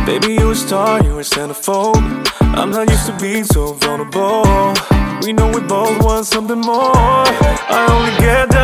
Baby, you a star, you a centerfold. I'm not used to being so vulnerable. We know we both want something more. I only get down